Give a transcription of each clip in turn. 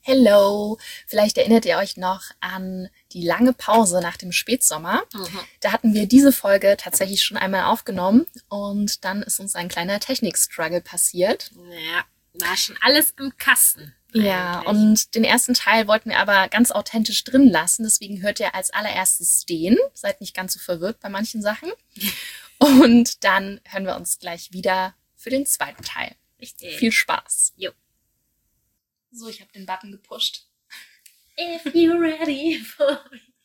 Hello! Vielleicht erinnert ihr euch noch an die lange Pause nach dem Spätsommer. Da hatten wir diese Folge tatsächlich schon einmal aufgenommen und dann ist uns ein kleiner Technik-Struggle passiert. Ja, war schon alles im Kasten. Ja, eigentlich. und den ersten Teil wollten wir aber ganz authentisch drin lassen, deswegen hört ihr als allererstes den. Seid nicht ganz so verwirrt bei manchen Sachen. Und dann hören wir uns gleich wieder für den zweiten Teil. Richtig. Viel Spaß! Jo. So, ich habe den Button gepusht. If you're ready for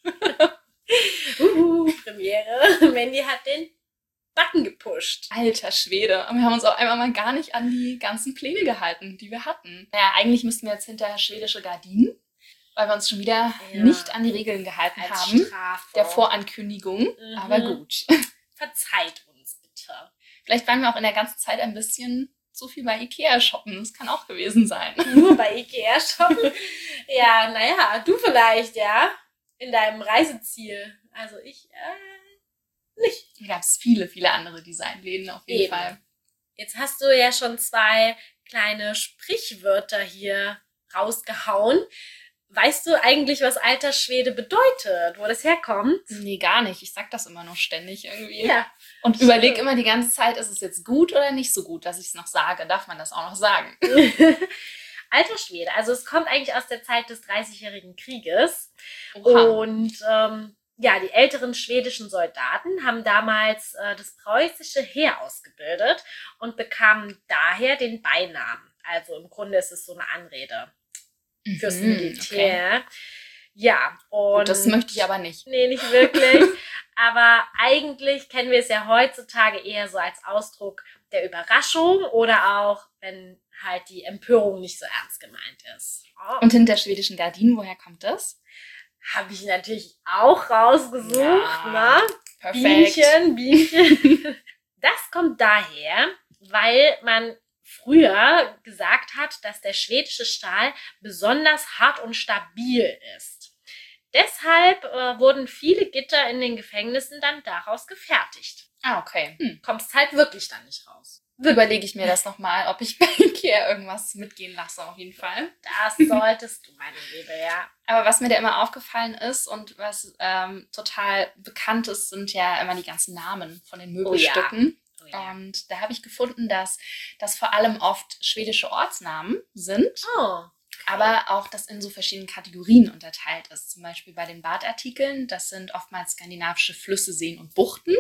Premiere. Mandy hat den Button gepusht. Alter Schwede. Und wir haben uns auch einmal mal gar nicht an die ganzen Pläne gehalten, die wir hatten. Naja, eigentlich müssten wir jetzt hinter schwedische Gardinen, weil wir uns schon wieder nicht an die Regeln gehalten Als haben. Strafe. Der Vorankündigung. Aber gut. Verzeiht uns bitte. Vielleicht waren wir auch in der ganzen Zeit ein bisschen zu viel bei Ikea shoppen. Das kann auch gewesen sein. Nur bei Ikea shoppen? Ja, naja, du vielleicht, ja. In deinem Reiseziel. Also ich, nicht. Da gab es viele, viele andere Designläden auf jeden Eben. Fall. Jetzt hast du ja schon 2 kleine Sprichwörter hier rausgehauen. Weißt du eigentlich, was alter Schwede bedeutet, wo das herkommt? Nee, gar nicht. Ich sag das immer noch ständig irgendwie. Ja. Und überleg immer die ganze Zeit, ist es jetzt gut oder nicht so gut, dass ich es noch sage? Darf man das auch noch sagen? Alter Schwede, also es kommt eigentlich aus der Zeit des 30-jährigen Krieges. Oha. Und die älteren schwedischen Soldaten haben damals das preußische Heer ausgebildet und bekamen daher den Beinamen. Also im Grunde ist es so eine Anrede fürs Militär. Okay. Ja, und Gut, das möchte ich aber nicht. Nee, nicht wirklich. Aber eigentlich kennen wir es ja heutzutage eher so als Ausdruck der Überraschung oder auch, wenn halt die Empörung nicht so ernst gemeint ist. Und hinter schwedischen Gardinen, woher kommt das? Habe ich natürlich auch rausgesucht, Ja, ne? Perfekt. Bienchen. Das kommt daher, weil man früher gesagt hat, dass der schwedische Stahl besonders hart und stabil ist. Deshalb wurden viele Gitter in den Gefängnissen dann daraus gefertigt. Ah, okay. Kommst halt wirklich dann nicht raus. Überlege ich mir das nochmal, ob ich bei Ikea irgendwas mitgehen lasse, auf jeden Fall. Das solltest du, meine Liebe, ja. Aber was mir da immer aufgefallen ist und was total bekannt ist, sind ja immer die ganzen Namen von den Möbelstücken. Oh ja. Und da habe ich gefunden, dass das vor allem oft schwedische Ortsnamen sind, Oh. aber auch das in so verschiedenen Kategorien unterteilt ist. Zum Beispiel bei den Badartikeln, das sind oftmals skandinavische Flüsse, Seen und Buchten.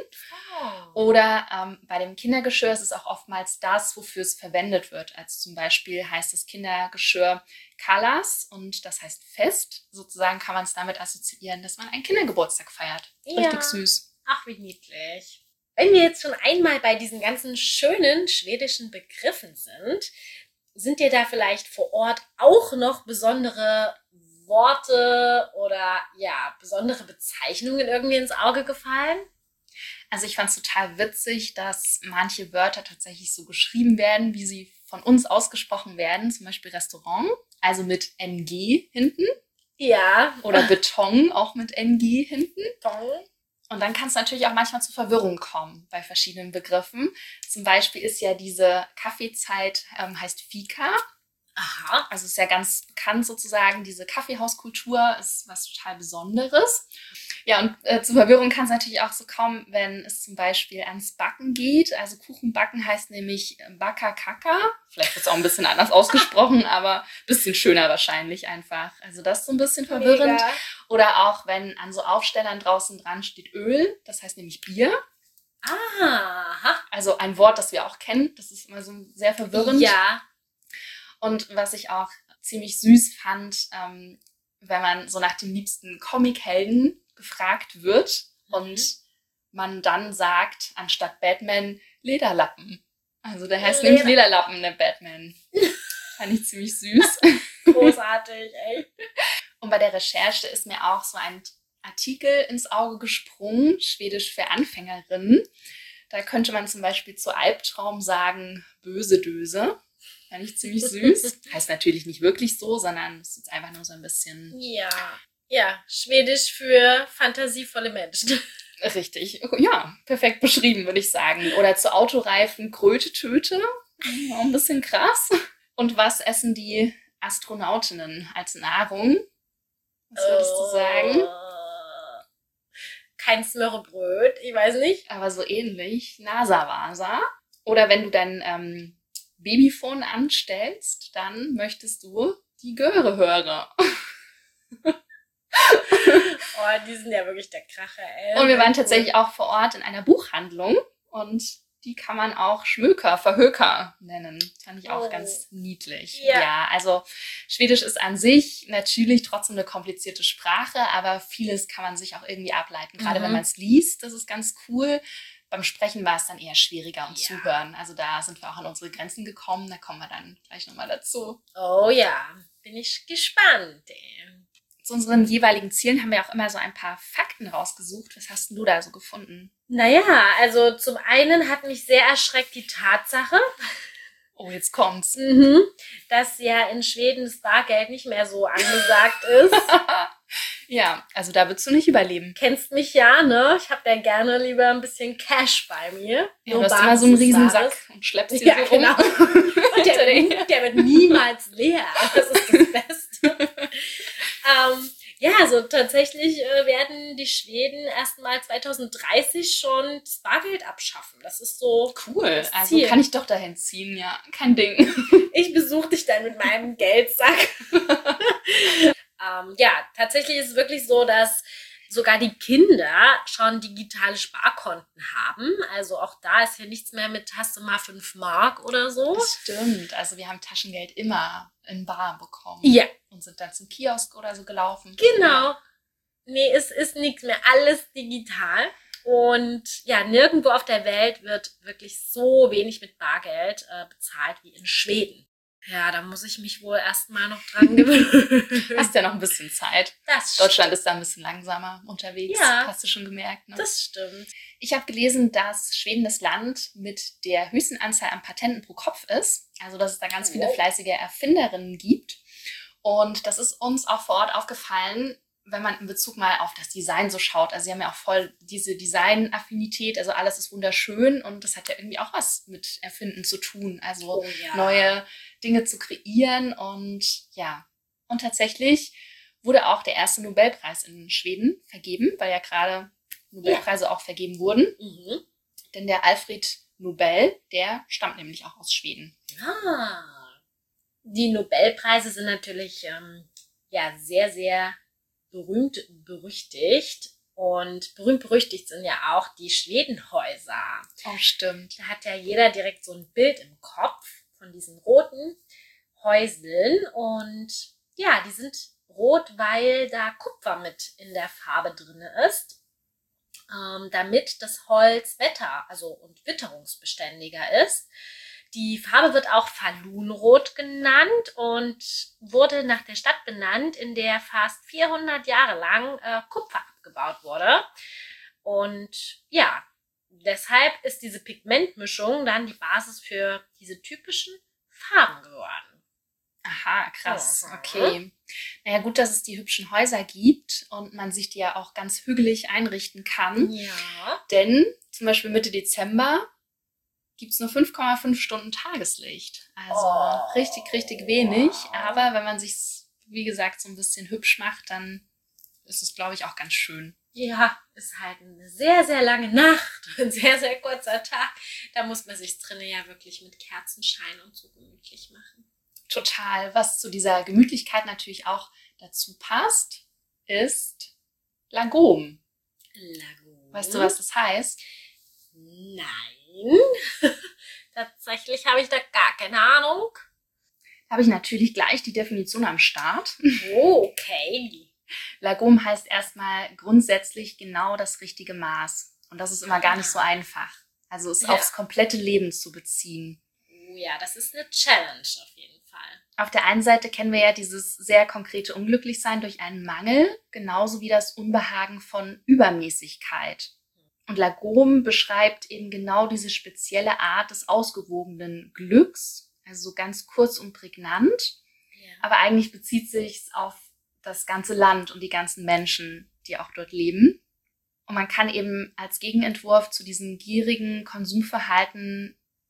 Oder bei dem Kindergeschirr ist es auch oftmals das, wofür es verwendet wird. Also zum Beispiel heißt das Kindergeschirr Kalas und das heißt Fest. Sozusagen kann man es damit assoziieren, dass man einen Kindergeburtstag feiert. Richtig Ja. süß. Ach, wie niedlich. Wenn wir jetzt schon einmal bei diesen ganzen schönen schwedischen Begriffen sind dir da vielleicht vor Ort auch noch besondere Worte oder ja, besondere Bezeichnungen irgendwie ins Auge gefallen? Also ich fand es total witzig, dass manche Wörter tatsächlich so geschrieben werden, wie sie von uns ausgesprochen werden. Zum Beispiel Restaurant, also mit NG hinten. Ja. Oder Beton, auch mit NG hinten. Toll. Und dann kann es natürlich auch manchmal zu Verwirrung kommen bei verschiedenen Begriffen. Zum Beispiel ist ja diese Kaffeezeit, heißt Fika. Aha. Also ist ja ganz bekannt sozusagen, diese Kaffeehauskultur ist was total Besonderes. Ja, und zu Verwirrung kann es natürlich auch so kommen, wenn es zum Beispiel ans Backen geht. Also Kuchenbacken heißt nämlich Bakakaka. Vielleicht wird es auch ein bisschen anders ausgesprochen, aber ein bisschen schöner wahrscheinlich einfach. Also das ist so ein bisschen verwirrend. Mega. Oder auch, wenn an so Aufstellern draußen dran steht Öl, das heißt nämlich Bier. Aha. Also ein Wort, das wir auch kennen. Das ist immer so sehr verwirrend. Ja. Und was ich auch ziemlich süß fand, wenn man so nach dem liebsten Comichelden gefragt wird und man dann sagt, anstatt Batman, Lederlappen. Also der heißt nämlich Lederlappen, der Batman. Fand ich ziemlich süß. Großartig, echt. Und bei der Recherche ist mir auch so ein Artikel ins Auge gesprungen, Schwedisch für Anfängerinnen. Da könnte man zum Beispiel zu Albtraum sagen, böse Döse. Fand ich ziemlich süß. Heißt natürlich nicht wirklich so, sondern es ist einfach nur so ein bisschen... Ja, Schwedisch für fantasievolle Menschen. Richtig. Ja, perfekt beschrieben, würde ich sagen. Oder zu Autoreifen Kröte Töte. Auch ein bisschen krass. Und was essen die Astronautinnen als Nahrung. Was würdest du sagen? Kein Smørrebröt, ich weiß nicht. Aber so ähnlich. NASA-Vasa. Oder wenn du dein Babyphone anstellst, dann möchtest du die Göre hören. Oh, die sind ja wirklich der Kracher, ey. Und wir waren tatsächlich auch vor Ort in einer Buchhandlung und die kann man auch Schmöker, Verhöker nennen. Fand ich auch ganz niedlich. Ja, also Schwedisch ist an sich natürlich trotzdem eine komplizierte Sprache, aber vieles kann man sich auch irgendwie ableiten. Gerade wenn man es liest, das ist ganz cool. Beim Sprechen war es dann eher schwieriger und Zuhören. Also da sind wir auch an unsere Grenzen gekommen. Da kommen wir dann gleich nochmal dazu. Oh ja, bin ich gespannt. Zu unseren jeweiligen Zielen haben wir auch immer so ein paar Fakten rausgesucht. Was hast du da so gefunden? Naja, also zum einen hat mich sehr erschreckt die Tatsache, oh, jetzt kommt's, dass ja in Schweden das Bargeld nicht mehr so angesagt ist. Ja, also da würdest du nicht überleben. Kennst mich ja, ne? Ich habe ja gerne lieber ein bisschen Cash bei mir. Ja, du hast immer so einen Riesensack und schleppst ihn so rum. Genau. Und der wird niemals leer. Das ist das Beste. Ja, also tatsächlich werden die Schweden erstmal 2030 schon das Bargeld abschaffen. Das ist so cool. Also kann ich doch dahin ziehen, ja. Kein Ding. Ich besuche dich dann mit meinem Geldsack. Ja, tatsächlich ist es wirklich so, dass sogar die Kinder schon digitale Sparkonten haben. Also auch da ist ja nichts mehr mit, hast du mal 5 Mark oder so. Das stimmt. Also wir haben Taschengeld immer in bar bekommen. Ja. Und sind dann zum Kiosk oder so gelaufen. Genau. Nee, es ist nichts mehr. Alles digital. Und ja, nirgendwo auf der Welt wird wirklich so wenig mit Bargeld bezahlt wie in Schweden. Ja, da muss ich mich wohl erstmal noch dran gewöhnen. Hast ja noch ein bisschen Zeit. Deutschland ist da ein bisschen langsamer unterwegs. Ja, hast du schon gemerkt, ne? Das stimmt. Ich habe gelesen, dass Schweden das Land mit der höchsten Anzahl an Patenten pro Kopf ist. Also, dass es da ganz viele fleißige Erfinderinnen gibt. Und das ist uns auch vor Ort aufgefallen, wenn man in Bezug mal auf das Design so schaut. Also sie haben ja auch voll diese Design-Affinität, also alles ist wunderschön und das hat ja irgendwie auch was mit Erfinden zu tun. Also neue Dinge zu kreieren und ja. Und tatsächlich wurde auch der erste Nobelpreis in Schweden vergeben, weil ja gerade Nobelpreise auch vergeben wurden. Denn der Alfred Nobel, der stammt nämlich auch aus Schweden. Die Nobelpreise sind natürlich sehr, sehr berühmt, berüchtigt. Und berühmt, berüchtigt sind ja auch die Schwedenhäuser. Oh, stimmt. Da hat ja jeder direkt so ein Bild im Kopf von diesen roten Häuseln. Und ja, die sind rot, weil da Kupfer mit in der Farbe drin ist. Damit das Holz und witterungsbeständiger ist. Die Farbe wird auch Falunrot genannt und wurde nach der Stadt benannt, in der fast 400 Jahre lang Kupfer abgebaut wurde. Und ja, deshalb ist diese Pigmentmischung dann die Basis für diese typischen Farben geworden. Aha, krass. Okay. Naja, gut, dass es die hübschen Häuser gibt und man sich die ja auch ganz hügelig einrichten kann. Ja. Denn zum Beispiel Mitte Dezember gibt es nur 5,5 Stunden Tageslicht. Also richtig, richtig wenig. Aber wenn man sich, wie gesagt, so ein bisschen hübsch macht, dann ist es, glaube ich, auch ganz schön. Ja, ist halt eine sehr, sehr lange Nacht und ein sehr, sehr kurzer Tag. Da muss man sich drinnen ja wirklich mit Kerzenschein und so gemütlich machen. Total. Was zu dieser Gemütlichkeit natürlich auch dazu passt, ist Lagom. Lagom. Weißt du, was das heißt? Nein. Tatsächlich habe ich da gar keine Ahnung. Da habe ich natürlich gleich die Definition am Start. Okay. Lagom heißt erstmal grundsätzlich genau das richtige Maß. Und das ist immer gar nicht so einfach. Also es aufs komplette Leben zu beziehen. Oh ja, das ist eine Challenge auf jeden Fall. Auf der einen Seite kennen wir ja dieses sehr konkrete Unglücklichsein durch einen Mangel, genauso wie das Unbehagen von Übermäßigkeit. Und Lagom beschreibt eben genau diese spezielle Art des ausgewogenen Glücks, also so ganz kurz und prägnant. Ja. Aber eigentlich bezieht sich es auf das ganze Land und die ganzen Menschen, die auch dort leben. Und man kann eben als Gegenentwurf zu diesem gierigen Konsumverhalten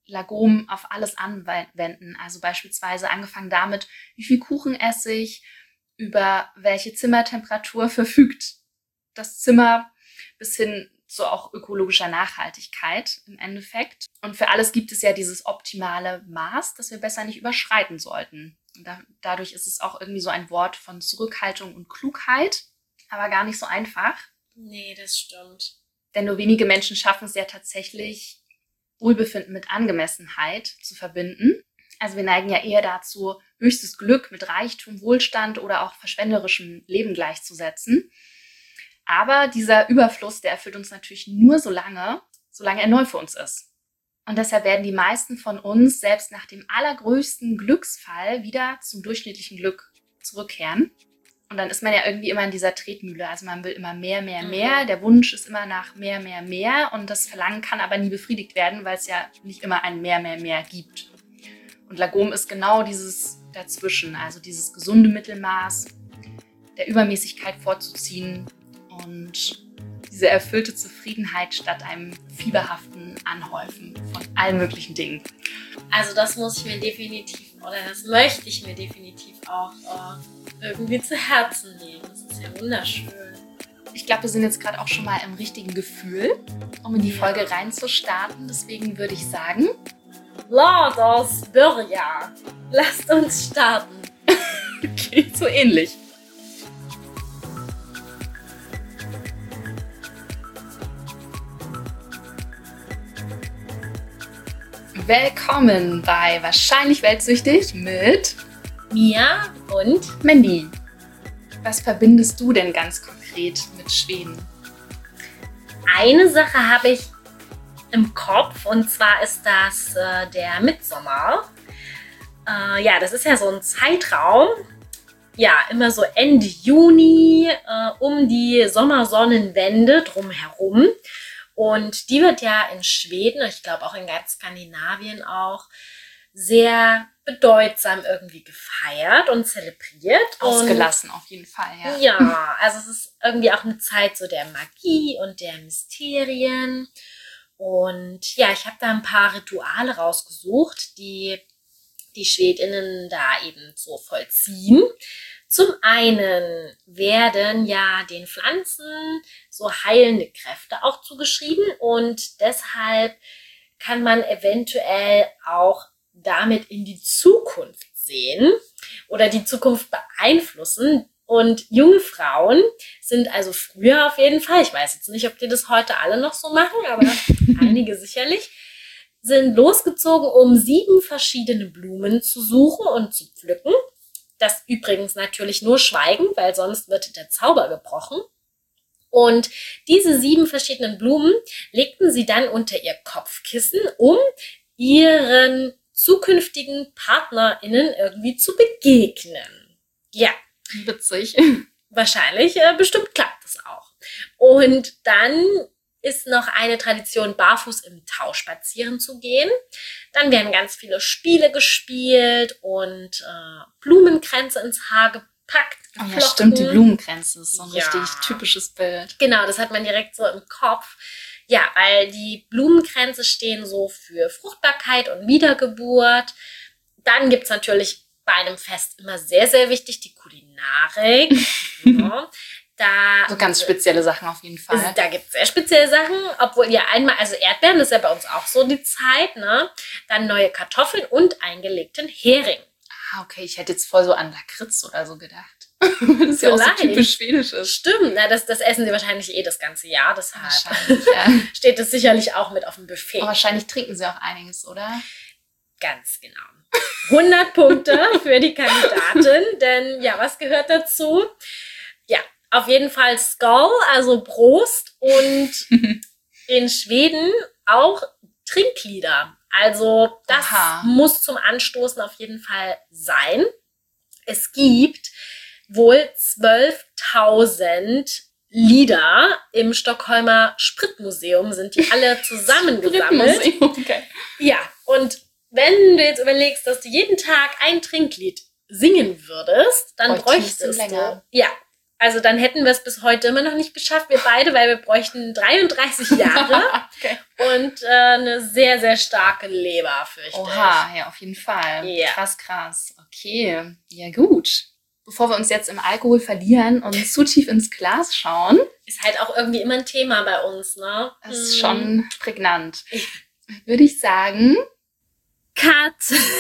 Lagom auf alles anwenden. Also beispielsweise angefangen damit, wie viel Kuchen esse ich, über welche Zimmertemperatur verfügt das Zimmer, bis hin zu auch ökologischer Nachhaltigkeit im Endeffekt. Und für alles gibt es ja dieses optimale Maß, das wir besser nicht überschreiten sollten. Und dadurch ist es auch irgendwie so ein Wort von Zurückhaltung und Klugheit, aber gar nicht so einfach. Nee, das stimmt. Denn nur wenige Menschen schaffen es ja tatsächlich, Wohlbefinden mit Angemessenheit zu verbinden. Also wir neigen ja eher dazu, höchstes Glück mit Reichtum, Wohlstand oder auch verschwenderischem Leben gleichzusetzen. Aber dieser Überfluss, der erfüllt uns natürlich nur solange er neu für uns ist. Und deshalb werden die meisten von uns selbst nach dem allergrößten Glücksfall wieder zum durchschnittlichen Glück zurückkehren. Und dann ist man ja irgendwie immer in dieser Tretmühle. Also man will immer mehr, mehr, mehr. Der Wunsch ist immer nach mehr, mehr, mehr. Und das Verlangen kann aber nie befriedigt werden, weil es ja nicht immer ein mehr, mehr, mehr gibt. Und Lagom ist genau dieses dazwischen, also dieses gesunde Mittelmaß, der Übermäßigkeit vorzuziehen und diese erfüllte Zufriedenheit statt einem fieberhaften Anhäufen von allen möglichen Dingen. Also das muss ich mir definitiv, oder das möchte ich mir definitiv auch irgendwie zu Herzen nehmen. Das ist ja wunderschön. Ich glaube, wir sind jetzt gerade auch schon mal im richtigen Gefühl, um in die Folge reinzustarten. Deswegen würde ich sagen, Lass uns börja. Lasst uns starten. Okay, so ähnlich. Willkommen bei Wahrscheinlich Weltsüchtig mit Mia und Mandy. Was verbindest du denn ganz konkret mit Schweden? Eine Sache habe ich im Kopf, und zwar ist das der Mitsommer. Ja, das ist ja so ein Zeitraum, ja, immer so Ende Juni um die Sommersonnenwende drumherum. Und die wird ja in Schweden, ich glaube auch in ganz Skandinavien auch, sehr bedeutsam irgendwie gefeiert und zelebriert. Ausgelassen auf jeden Fall, ja. Ja, also es ist irgendwie auch eine Zeit so der Magie und der Mysterien. Und ja, ich habe da ein paar Rituale rausgesucht, die die Schwedinnen da eben so vollziehen. Zum einen werden ja den Pflanzen so heilende Kräfte auch zugeschrieben und deshalb kann man eventuell auch damit in die Zukunft sehen oder die Zukunft beeinflussen. Und junge Frauen sind also früher auf jeden Fall, ich weiß jetzt nicht, ob die das heute alle noch so machen, aber einige sicherlich, sind losgezogen, um 7 verschiedene Blumen zu suchen und zu pflücken. Das übrigens natürlich nur schweigen, weil sonst wird der Zauber gebrochen. Und diese 7 verschiedenen Blumen legten sie dann unter ihr Kopfkissen, um ihren zukünftigen PartnerInnen irgendwie zu begegnen. Ja. Witzig. Wahrscheinlich, bestimmt klappt es auch. Und dann ist noch eine Tradition, barfuß im Tau spazieren zu gehen. Dann werden ganz viele Spiele gespielt und Blumenkränze ins Haar gepackt. Oh ja, stimmt, die Blumenkränze ist so ein richtig typisches Bild. Genau, das hat man direkt so im Kopf. Ja, weil die Blumenkränze stehen so für Fruchtbarkeit und Wiedergeburt. Dann gibt's natürlich bei einem Fest immer sehr, sehr wichtig die Kulinarik. Ja. Da so ganz spezielle Sachen auf jeden Fall. Da gibt es sehr spezielle Sachen, obwohl ja einmal, also Erdbeeren, das ist ja bei uns auch so die Zeit, ne? Dann neue Kartoffeln und eingelegten Hering. Ah, okay, ich hätte jetzt voll so an Lakritz oder so gedacht. Das ist ja auch so typisch schwedisch ist. Stimmt, na, das essen sie wahrscheinlich das ganze Jahr, deshalb ja. Steht das sicherlich auch mit auf dem Buffet. Aber wahrscheinlich trinken sie auch einiges, oder? Ganz genau. 100 Punkte für die Kandidatin, denn ja, was gehört dazu? Ja, auf jeden Fall Skål, also Prost, und in Schweden auch Trinklieder. Also das muss zum Anstoßen auf jeden Fall sein. Es gibt wohl 12.000 Lieder im Stockholmer Spritmuseum, sind die alle zusammengesammelt. Okay. Ja, und wenn du jetzt überlegst, dass du jeden Tag ein Trinklied singen würdest, dann bräuchtest du, ja, Also dann hätten wir es bis heute immer noch nicht geschafft, wir beide, weil wir bräuchten 33 Jahre Okay. und eine sehr, sehr starke Leber, fürchte ich. Oha, ja, auf jeden Fall. Ja. Krass. Okay, ja gut. Bevor wir uns jetzt im Alkohol verlieren und zu tief ins Glas schauen, Ist halt auch irgendwie immer ein Thema bei uns, ne? das ist schon prägnant. Würde ich sagen, Cut.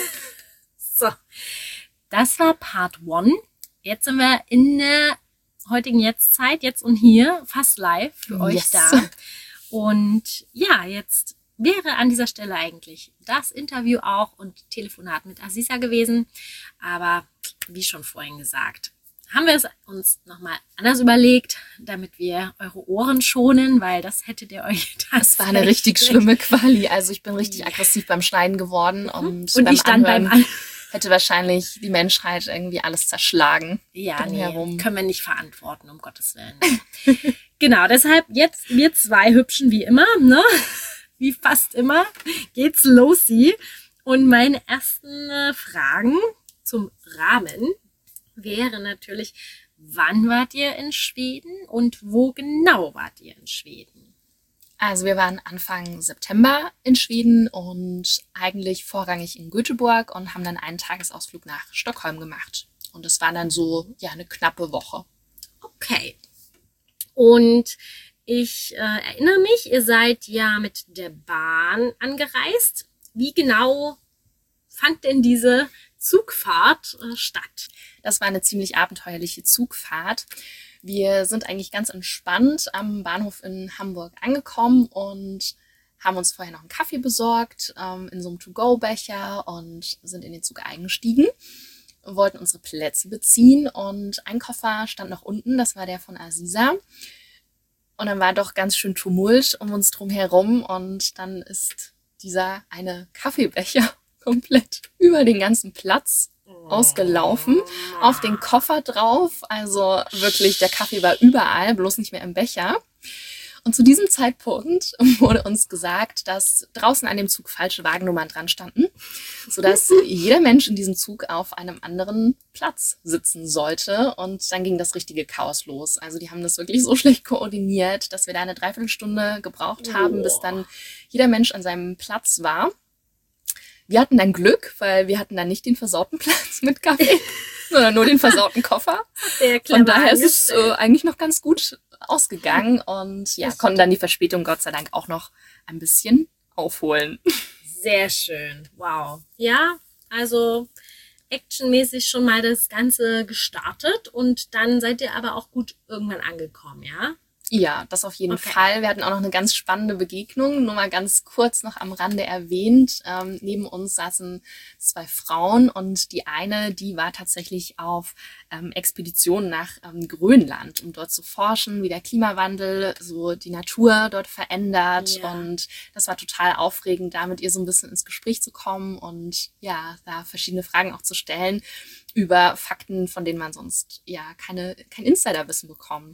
So, das war Part 1. Jetzt sind wir in der heutigen Jetztzeit, jetzt und hier, fast live für euch Yes. da. Und ja, jetzt wäre an dieser Stelle eigentlich das Interview auch und Telefonat mit Aziza gewesen. Aber wie schon vorhin gesagt, haben wir es uns nochmal anders überlegt, damit wir eure Ohren schonen, weil das hättet ihr euch das war eine richtig schlimme Quali. Also ich bin richtig aggressiv beim Schneiden geworden und beim ich dann Anhören beim An hätte wahrscheinlich die Menschheit irgendwie alles zerschlagen. Ja, nee, drumherum. können wir nicht verantworten, um Gottes Willen. Genau, deshalb jetzt wir zwei Hübschen wie immer, ne? Wie fast immer, geht's los. Und meine ersten Fragen zum Rahmen wäre natürlich, wann wart ihr in Schweden und wo genau wart ihr in Schweden? Also wir waren Anfang September in Schweden und eigentlich vorrangig in Göteborg und haben dann einen Tagesausflug nach Stockholm gemacht. Und es war dann so, ja, eine knappe Woche. Okay. Und ich erinnere mich, ihr seid ja mit der Bahn angereist. Wie genau fand denn diese Zugfahrt statt? Das war eine ziemlich abenteuerliche Zugfahrt. Wir sind eigentlich ganz entspannt am Bahnhof in Hamburg angekommen und haben uns vorher noch einen Kaffee besorgt in so einem To-Go-Becher und sind in den Zug eingestiegen. Wir wollten unsere Plätze beziehen und ein Koffer stand noch unten, das war der von Aziza. Und dann war doch ganz schön Tumult um uns drum herum und dann ist dieser eine Kaffeebecher komplett über den ganzen Platz ausgelaufen, auf den Koffer drauf. Also wirklich, der Kaffee war überall, bloß nicht mehr im Becher. Und zu diesem Zeitpunkt wurde uns gesagt, dass draußen an dem Zug falsche Wagennummern dran standen, sodass jeder Mensch in diesem Zug auf einem anderen Platz sitzen sollte. Und dann ging das richtige Chaos los. Also die haben das wirklich so schlecht koordiniert, dass wir da eine Dreiviertelstunde gebraucht haben, bis dann jeder Mensch an seinem Platz war. Wir hatten dann Glück, weil wir hatten dann nicht den versauten Platz mit Kaffee, sondern nur den versauten Koffer. Sehr clever Von daher ist es angestellt. eigentlich noch ganz gut ausgegangen und ja, konnten dann die Verspätung Gott sei Dank auch noch ein bisschen aufholen. Sehr schön. Wow. Ja, also actionmäßig schon mal das Ganze gestartet und dann seid ihr aber auch gut irgendwann angekommen, ja? Ja, das auf jeden Okay. Fall. Wir hatten auch noch eine ganz spannende Begegnung, nur mal ganz kurz noch am Rande erwähnt. Neben uns saßen 2 Frauen und die eine, die war tatsächlich auf Expedition nach Grönland, um dort zu forschen, wie der Klimawandel so die Natur dort verändert. Ja. Und das war total aufregend, da mit ihr so ein bisschen ins Gespräch zu kommen und ja, da verschiedene Fragen auch zu stellen über Fakten, von denen man sonst ja kein Insiderwissen bekommt.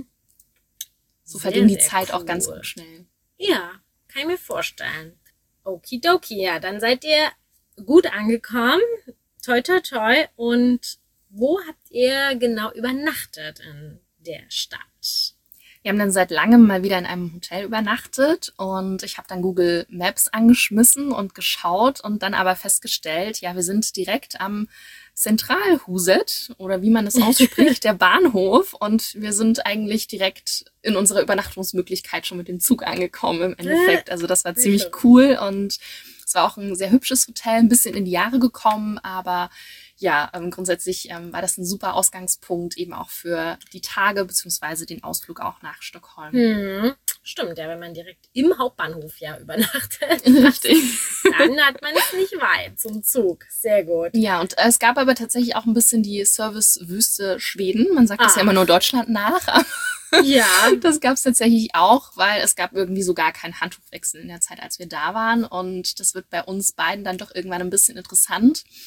So verging die Zeit auch ganz cool. schnell. Ja, kann ich mir vorstellen. Okidoki, ja, dann seid ihr gut angekommen. Toi, toi, toi. Und wo habt ihr genau übernachtet in der Stadt? Wir haben dann seit langem mal wieder in einem Hotel übernachtet und ich habe dann Google Maps angeschmissen und geschaut und dann aber festgestellt, ja, wir sind direkt am Zentralhuset oder wie man es ausspricht, der Bahnhof und wir sind eigentlich direkt in unserer Übernachtungsmöglichkeit schon mit dem Zug angekommen im Endeffekt. Also das war ziemlich cool und es war auch ein sehr hübsches Hotel, ein bisschen in die Jahre gekommen, aber ja, grundsätzlich war das ein super Ausgangspunkt eben auch für die Tage beziehungsweise den Ausflug auch nach Stockholm. Stimmt, ja, wenn man direkt im Hauptbahnhof ja übernachtet, Richtig. dann hat man es nicht weit zum Zug. Sehr gut. Ja, und es gab aber tatsächlich auch ein bisschen die Servicewüste Schweden. Man sagt das ja immer nur Deutschland nach, aber Ja, das gab es tatsächlich auch, weil es gab irgendwie so gar keinen Handtuchwechsel in der Zeit, als wir da waren. Und das wird bei uns beiden dann doch irgendwann ein bisschen interessant.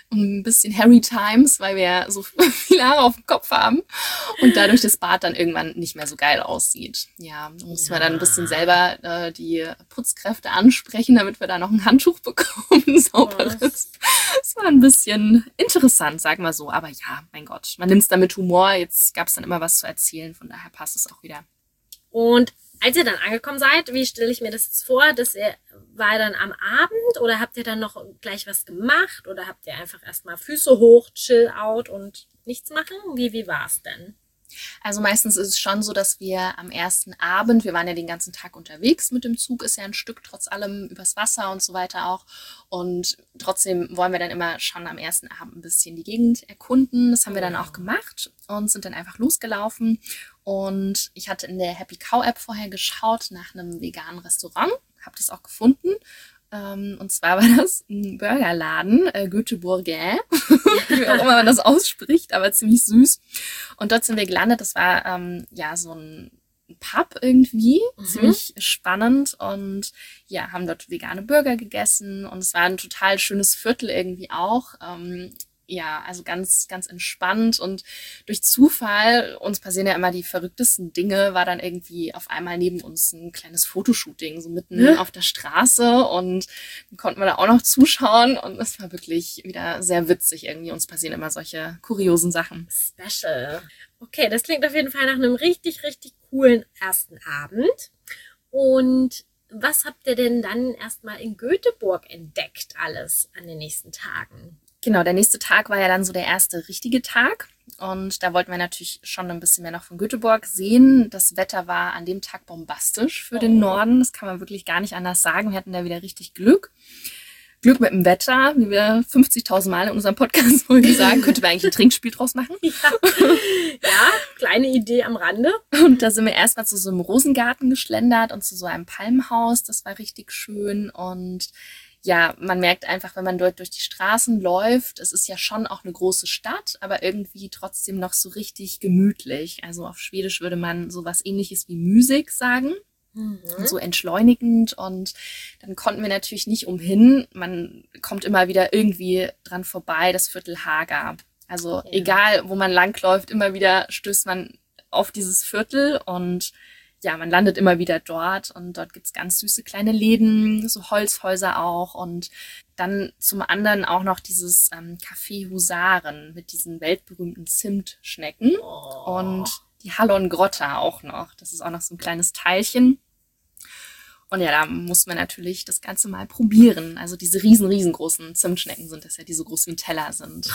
und ein bisschen Hairy Times, weil wir ja so viele Haare auf dem Kopf haben und dadurch das Bad dann irgendwann nicht mehr so geil aussieht. Ja, da muss man dann ein bisschen selber die Putzkräfte ansprechen, damit wir da noch ein Handtuch bekommen, sauberes. Es war ein bisschen interessant, sagen wir so. Aber ja, mein Gott, man nimmt es dann mit Humor. Jetzt gab es dann immer was zu erzählen, von daher passt es auch wieder. Und als ihr dann angekommen seid, wie stelle ich mir das jetzt vor? War dann am Abend oder habt ihr dann noch gleich was gemacht? Oder habt ihr einfach erstmal Füße hoch, chill out und nichts machen? Wie war es denn? Also meistens ist es schon so, dass wir am ersten Abend, wir waren ja den ganzen Tag unterwegs mit dem Zug, ist ja ein Stück trotz allem übers Wasser und so weiter auch. Und trotzdem wollen wir dann immer schon am ersten Abend ein bisschen die Gegend erkunden. Das haben wir dann auch gemacht und sind dann einfach losgelaufen. Und ich hatte in der Happy Cow App vorher geschaut nach einem veganen Restaurant, habe das auch gefunden. Und zwar war das ein Burgerladen, Göteborger, wie auch immer man das ausspricht, aber ziemlich süß. Und dort sind wir gelandet. Das war ja so ein Pub irgendwie, ziemlich spannend. Und ja, haben dort vegane Burger gegessen. Und es war ein total schönes Viertel irgendwie auch. Ja, also ganz, ganz entspannt und durch Zufall, uns passieren ja immer die verrücktesten Dinge, war dann irgendwie auf einmal neben uns ein kleines Fotoshooting, so mitten auf der Straße und dann konnten wir da auch noch zuschauen und es war wirklich wieder sehr witzig irgendwie. Uns passieren immer solche kuriosen Sachen. Special. Okay, das klingt auf jeden Fall nach einem richtig, richtig coolen ersten Abend. Und was habt ihr denn dann erstmal in Göteborg entdeckt alles an den nächsten Tagen? Genau, der nächste Tag war ja dann so der erste richtige Tag und da wollten wir natürlich schon ein bisschen mehr noch von Göteborg sehen. Das Wetter war an dem Tag bombastisch für den Norden, das kann man wirklich gar nicht anders sagen. Wir hatten da wieder richtig Glück. Glück mit dem Wetter, wie wir 50.000 Mal in unserem Podcast vorhin sagen, könnte man eigentlich ein Trinkspiel draus machen. Ja, kleine Idee am Rande. Und da sind wir erstmal zu so einem Rosengarten geschlendert und zu so einem Palmhaus, das war richtig schön und ja, man merkt einfach, wenn man dort durch die Straßen läuft, es ist ja schon auch eine große Stadt, aber irgendwie trotzdem noch so richtig gemütlich. Also auf Schwedisch würde man sowas Ähnliches wie Musik sagen. So entschleunigend und dann konnten wir natürlich nicht umhin. Man kommt immer wieder irgendwie dran vorbei, das Viertel Haga. Also egal, wo man langläuft, immer wieder stößt man auf dieses Viertel und ja, man landet immer wieder dort und dort gibt's ganz süße kleine Läden, so Holzhäuser auch und dann zum anderen auch noch dieses Café Husaren mit diesen weltberühmten Zimtschnecken und die Hallon Grotta auch noch. Das ist auch noch so ein kleines Teilchen. Und ja, da muss man natürlich das Ganze mal probieren. Also diese riesengroßen Zimtschnecken sind das ja, die so groß wie ein Teller sind.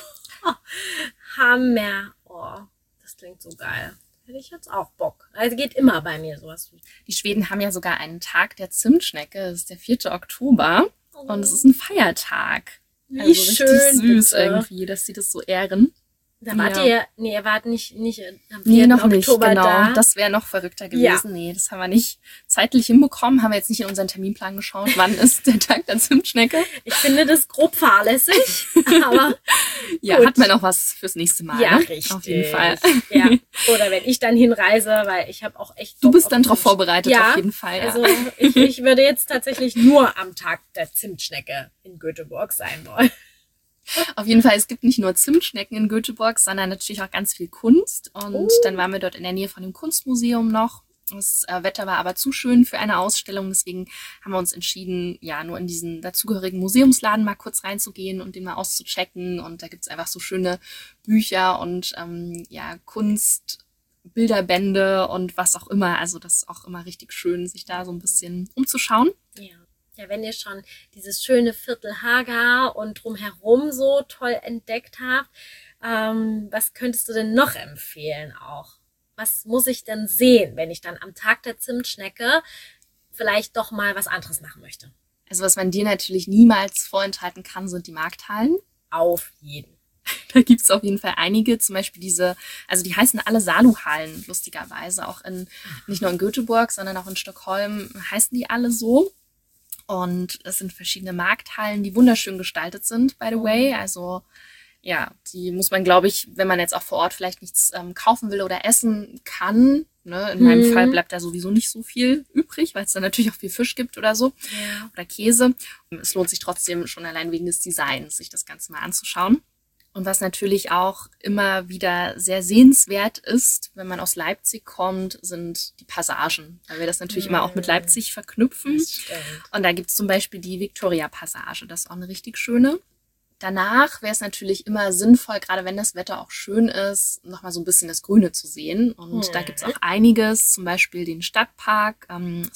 Hammer. Oh, das klingt so geil. Hätte ich jetzt auch Bock. Also geht immer bei mir sowas. Die Schweden haben ja sogar einen Tag der Zimtschnecke. Das ist der 4. Oktober. Und es ist ein Feiertag. Wie also schön, richtig süß bitte. irgendwie, dass sie das so ehren. Da wart ihr wart nicht am 4. Nee, noch nicht, Oktober genau. da. Das wäre noch verrückter gewesen. Nee, das haben wir nicht zeitlich hinbekommen. Haben wir jetzt nicht in unseren Terminplan geschaut. Wann ist der Tag der Zimtschnecke? Ich finde das grob fahrlässig, aber ja, gut. hat man auch was fürs nächste Mal. Ja, ne? richtig. Auf jeden Fall. Ja. Oder wenn ich dann hinreise, weil ich habe auch echt Du Bock bist auf dann drauf Zimt. vorbereitet, Ja, auf jeden Fall. Ja. Also ich würde jetzt tatsächlich nur am Tag der Zimtschnecke in Göteborg sein wollen. Auf jeden Fall, es gibt nicht nur Zimtschnecken in Göteborg, sondern natürlich auch ganz viel Kunst. Und dann waren wir dort in der Nähe von dem Kunstmuseum noch. Das Wetter war aber zu schön für eine Ausstellung, deswegen haben wir uns entschieden, ja, nur in diesen dazugehörigen Museumsladen mal kurz reinzugehen und den mal auszuchecken. Und da gibt's einfach so schöne Bücher und ja, Kunst, Bilderbände und was auch immer. Also das ist auch immer richtig schön, sich da so ein bisschen umzuschauen. Ja. Ja, wenn ihr schon dieses schöne Viertel Haga und drumherum so toll entdeckt habt, was könntest du denn noch empfehlen auch? Was muss ich denn sehen, wenn ich dann am Tag der Zimtschnecke vielleicht doch mal was anderes machen möchte? Also was man dir natürlich niemals vorenthalten kann, sind die Markthallen. Auf jeden. Da gibt's auf jeden Fall einige, zum Beispiel also die heißen alle Saluhallen, lustigerweise, auch nicht nur in Göteborg, sondern auch in Stockholm heißen die alle so. Und es sind verschiedene Markthallen, die wunderschön gestaltet sind, by the way. Also Ja, die muss man, glaube ich, wenn man jetzt auch vor Ort vielleicht nichts kaufen will oder essen kann, ne, in meinem Fall bleibt da sowieso nicht so viel übrig, weil es dann natürlich auch viel Fisch gibt oder so oder Käse. Es lohnt sich trotzdem schon allein wegen des Designs, sich das Ganze mal anzuschauen. Und was natürlich auch immer wieder sehr sehenswert ist, wenn man aus Leipzig kommt, sind die Passagen, weil wir das natürlich immer auch mit Leipzig verknüpfen. Und da gibt es zum Beispiel die Victoria-Passage, das ist auch eine richtig schöne. Danach wäre es natürlich immer sinnvoll, gerade wenn das Wetter auch schön ist, nochmal so ein bisschen das Grüne zu sehen. Und da gibt es auch einiges, zum Beispiel den Stadtpark,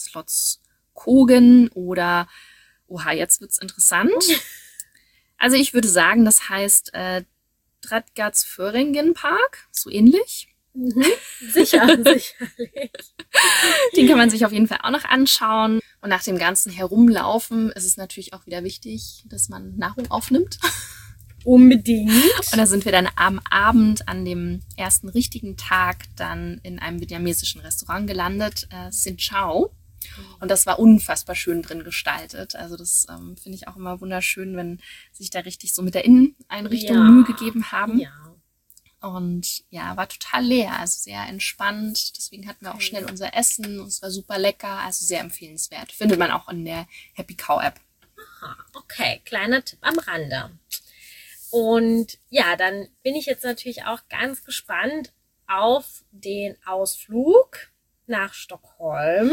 Slotskogen oder, oha, jetzt wird's interessant. Also ich würde sagen, das heißt Dratgatsföringen-Park, so ähnlich. Sicher, sicherlich. Den kann man sich auf jeden Fall auch noch anschauen. Und nach dem ganzen Herumlaufen ist es natürlich auch wieder wichtig, dass man Nahrung aufnimmt. Unbedingt. Und da sind wir dann am Abend an dem ersten richtigen Tag dann in einem vietnamesischen Restaurant gelandet, Sin Chau. Und das war unfassbar schön drin gestaltet. Also das finde ich auch immer wunderschön, wenn sich da richtig so mit der Inneneinrichtung Mühe gegeben haben. Ja. Und ja, war total leer, also sehr entspannt. Deswegen hatten wir auch schnell unser Essen und es war super lecker, also sehr empfehlenswert. Findet man auch in der Happy Cow App. Aha, okay, kleiner Tipp am Rande. Und ja, dann bin ich jetzt natürlich auch ganz gespannt auf den Ausflug nach Stockholm.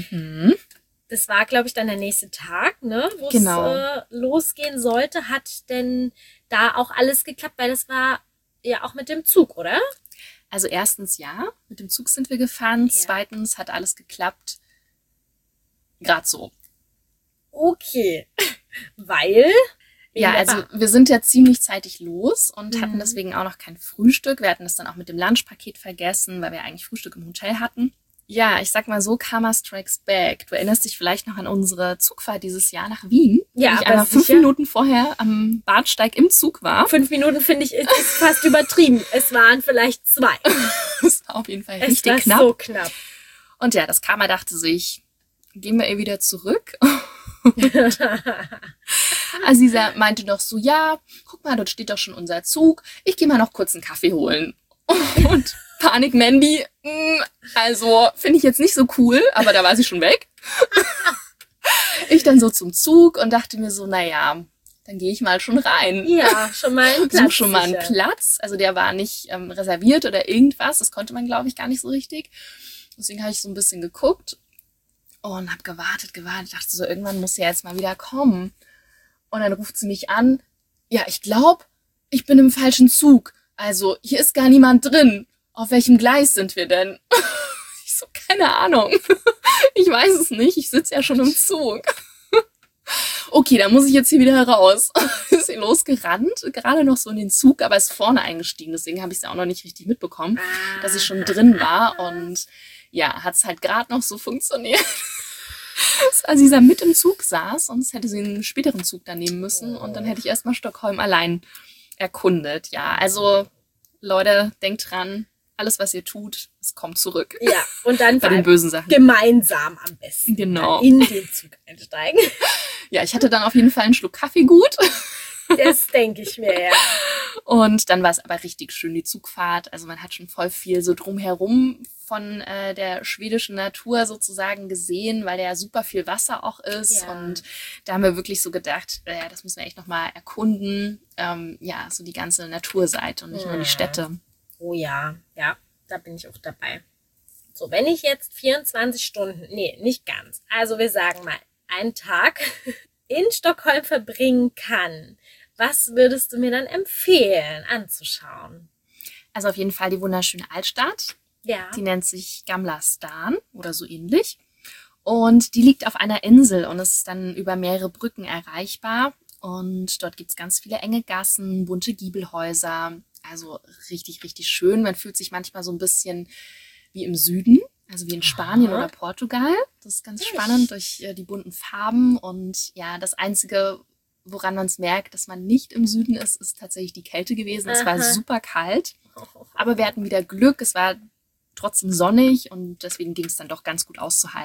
Das war, glaube ich, dann der nächste Tag, ne, wo es losgehen sollte. Hat denn da auch alles geklappt? Weil das war ja auch mit dem Zug, oder? Also erstens ja, mit dem Zug sind wir gefahren. Ja. Zweitens hat alles geklappt. Gerade so. Okay, weil... Ja, also wir sind ja ziemlich zeitig los und hatten deswegen auch noch kein Frühstück. Wir hatten das dann auch mit dem Lunchpaket vergessen, weil wir eigentlich Frühstück im Hotel hatten. Ja, ich sag mal so, Karma Strikes Back. Du erinnerst dich vielleicht noch an unsere Zugfahrt dieses Jahr nach Wien? Ja, wo ich einmal 5 Minuten vorher am Bahnsteig im Zug war. 5 Minuten finde ich ist fast übertrieben. Es waren vielleicht 2. Es war auf jeden Fall richtig knapp. So knapp. Und ja, das Karma dachte sich, gehen wir wieder zurück. Aziza meinte noch so, ja, guck mal, dort steht doch schon unser Zug. Ich gehe mal noch kurz einen Kaffee holen. Und Panik Mandy, also finde ich jetzt nicht so cool, aber da war sie schon weg. Ich dann so zum Zug und dachte mir so, naja, dann gehe ich mal schon rein. Ja, schon mal einen Platz. Such schon mal einen Platz. Also der war nicht reserviert oder irgendwas. Das konnte man, glaube ich, gar nicht so richtig. Deswegen habe ich so ein bisschen geguckt und habe gewartet. Dachte so, irgendwann muss sie jetzt mal wieder kommen. Und dann ruft sie mich an. Ja, ich glaube, ich bin im falschen Zug. Also, hier ist gar niemand drin. Auf welchem Gleis sind wir denn? Ich so, keine Ahnung. Ich weiß es nicht. Ich sitze ja schon im Zug. Okay, dann muss ich jetzt hier wieder raus. Ist sie losgerannt, gerade noch so in den Zug, aber ist vorne eingestiegen. Deswegen habe ich es ja auch noch nicht richtig mitbekommen, dass ich schon drin war. Und ja, hat es halt gerade noch so funktioniert. Als sie da mit im Zug saß, sonst hätte sie einen späteren Zug da nehmen müssen. Und dann hätte ich erstmal Stockholm allein erkundet. Ja, also Leute, denkt dran, alles, was ihr tut, es kommt zurück. Ja, und dann bei den bösen Sachen. Gemeinsam am besten. Genau. In den Zug einsteigen. Ja, ich hatte dann auf jeden Fall einen Schluck Kaffee gut. Das denke ich mir, ja. Und dann war es aber richtig schön, die Zugfahrt. Also man hat schon voll viel so drumherum von der schwedischen Natur sozusagen gesehen, weil da ja super viel Wasser auch ist. Ja. Und da haben wir wirklich so gedacht, das müssen wir echt nochmal erkunden. Ja, so die ganze Naturseite und nicht nur die Städte. Oh ja, ja, da bin ich auch dabei. So, wenn ich jetzt 24 Stunden, nee, nicht ganz, also wir sagen mal, einen Tag in Stockholm verbringen kann, was würdest du mir dann empfehlen anzuschauen? Also auf jeden Fall die wunderschöne Altstadt. Ja. Die nennt sich Gamla Stan oder so ähnlich. Und die liegt auf einer Insel und ist dann über mehrere Brücken erreichbar. Und dort gibt's ganz viele enge Gassen, bunte Giebelhäuser. Also richtig, richtig schön. Man fühlt sich manchmal so ein bisschen wie im Süden, also wie in Spanien oder Portugal. Das ist ganz spannend durch die bunten Farben. Und ja, das Einzige, woran man es merkt, dass man nicht im Süden ist, ist tatsächlich die Kälte gewesen. Es war super kalt, aber wir hatten wieder Glück. Es war trotzdem sonnig und deswegen ging es dann doch ganz gut auszuhalten.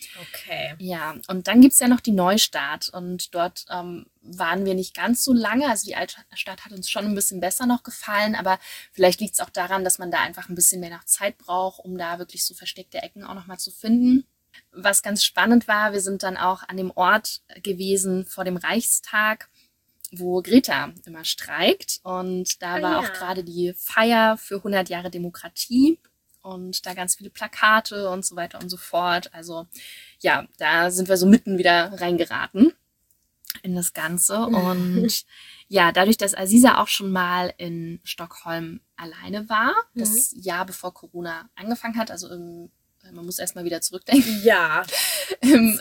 Okay. Ja, und dann gibt es ja noch die Neustadt und dort waren wir nicht ganz so lange. Also die Altstadt hat uns schon ein bisschen besser noch gefallen, aber vielleicht liegt es auch daran, dass man da einfach ein bisschen mehr nach Zeit braucht, um da wirklich so versteckte Ecken auch nochmal zu finden. Was ganz spannend war, wir sind dann auch an dem Ort gewesen vor dem Reichstag, wo Greta immer streikt. Und da war auch gerade die Feier für 100 Jahre Demokratie und da ganz viele Plakate und so weiter und so fort. Also ja, da sind wir so mitten wieder reingeraten in das Ganze. Und ja, dadurch, dass Aziza auch schon mal in Stockholm alleine war, das Jahr bevor Corona angefangen hat, also man muss erstmal wieder zurückdenken. Ja. Im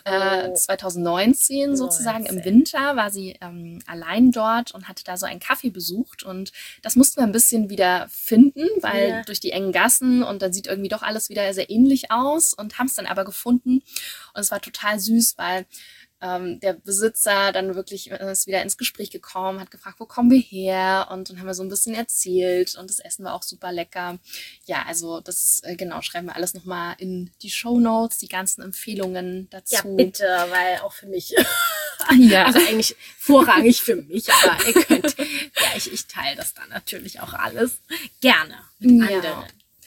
2019 sozusagen, im Winter, war sie allein dort und hatte da so einen Café besucht. Und das mussten wir ein bisschen wieder finden, weil durch die engen Gassen und dann sieht irgendwie doch alles wieder sehr ähnlich aus und haben es dann aber gefunden. Und es war total süß, weil der Besitzer dann wirklich ist wieder ins Gespräch gekommen, hat gefragt, wo kommen wir her? Und dann haben wir so ein bisschen erzählt und das Essen war auch super lecker. Ja, also das, genau, schreiben wir alles nochmal in die Shownotes, die ganzen Empfehlungen dazu. Ja, bitte, weil auch für mich. Ja. Also eigentlich vorrangig für mich, aber ihr könnt, ich teile das dann natürlich auch alles gerne mit anderen.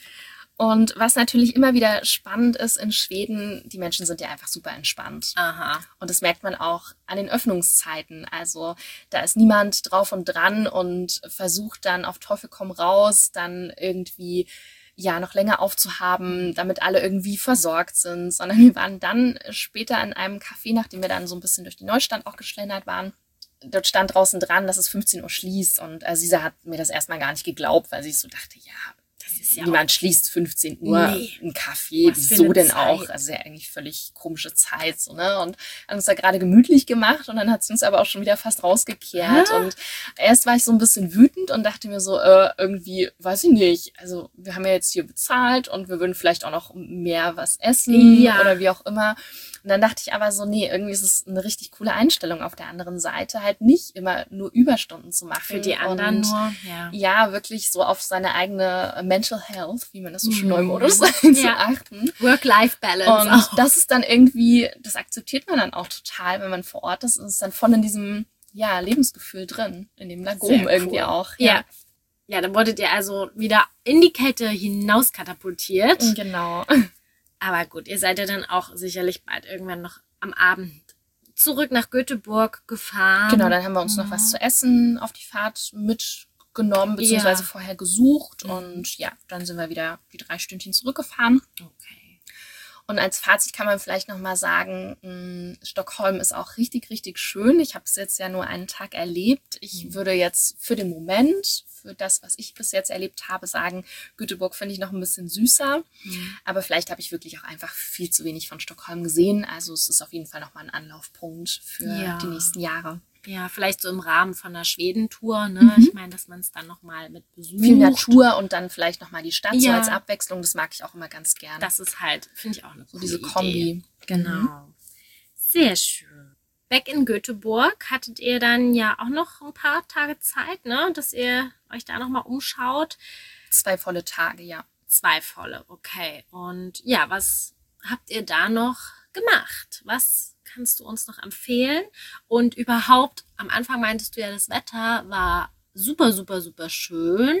Und was natürlich immer wieder spannend ist in Schweden, die Menschen sind ja einfach super entspannt. Aha. Und das merkt man auch an den Öffnungszeiten. Also da ist niemand drauf und dran und versucht dann auf Teufel komm raus, dann irgendwie noch länger aufzuhaben, damit alle irgendwie versorgt sind. Sondern wir waren dann später in einem Café, nachdem wir dann so ein bisschen durch die Neustadt auch geschlendert waren. Dort stand draußen dran, dass es 15 Uhr schließt. Und Aziza hat mir das erstmal gar nicht geglaubt, weil sie so dachte, niemand schließt 15 Uhr ein Café. Wieso denn auch? Also ja eigentlich völlig komische Zeit. So, ne? Und haben uns da gerade gemütlich gemacht und dann hat sie uns aber auch schon wieder fast rausgekehrt. Und erst war ich so ein bisschen wütend und dachte mir so, irgendwie, weiß ich nicht. Also wir haben ja jetzt hier bezahlt und wir würden vielleicht auch noch mehr was essen oder wie auch immer. Und dann dachte ich aber so, nee, irgendwie ist es eine richtig coole Einstellung auf der anderen Seite, halt nicht immer nur Überstunden zu machen. Für die anderen und nur, ja, wirklich so auf seine eigene Mental Health, wie man das so schön neumodisch sagt, zu achten. Work-Life-Balance. Und das ist dann irgendwie, das akzeptiert man dann auch total, wenn man vor Ort ist und ist dann voll in diesem, Lebensgefühl drin, in dem Lagom irgendwie auch. Ja, dann wurdet ihr also wieder in die Kälte hinaus katapultiert. Genau. Aber gut, ihr seid ja dann auch sicherlich bald irgendwann noch am Abend zurück nach Göteborg gefahren. Genau, dann haben wir uns noch was zu essen auf die Fahrt mitgenommen, beziehungsweise vorher gesucht. Und dann sind wir wieder die 3 Stündchen zurückgefahren. Okay. Und als Fazit kann man vielleicht nochmal sagen, Stockholm ist auch richtig, richtig schön. Ich habe es jetzt ja nur einen Tag erlebt. Ich würde jetzt für den Moment, für das, was ich bis jetzt erlebt habe, sagen, Göteborg finde ich noch ein bisschen süßer. Aber vielleicht habe ich wirklich auch einfach viel zu wenig von Stockholm gesehen. Also es ist auf jeden Fall nochmal ein Anlaufpunkt für die nächsten Jahre. Ja, vielleicht so im Rahmen von einer Schwedentour, ne? Ich meine, dass man es dann nochmal mit besucht. Viel Natur und dann vielleicht nochmal die Stadt so als Abwechslung. Das mag ich auch immer ganz gern. Das ist halt, finde ich auch eine so diese Kombi. Idee. Genau. Sehr schön. Weg in Göteborg hattet ihr dann ja auch noch ein paar Tage Zeit, ne? Dass ihr euch da nochmal umschaut. 2 volle Tage, 2 volle, okay. Und was habt ihr da noch gemacht? Was kannst du uns noch empfehlen? Und überhaupt, am Anfang meintest du ja, das Wetter war super, super, super schön.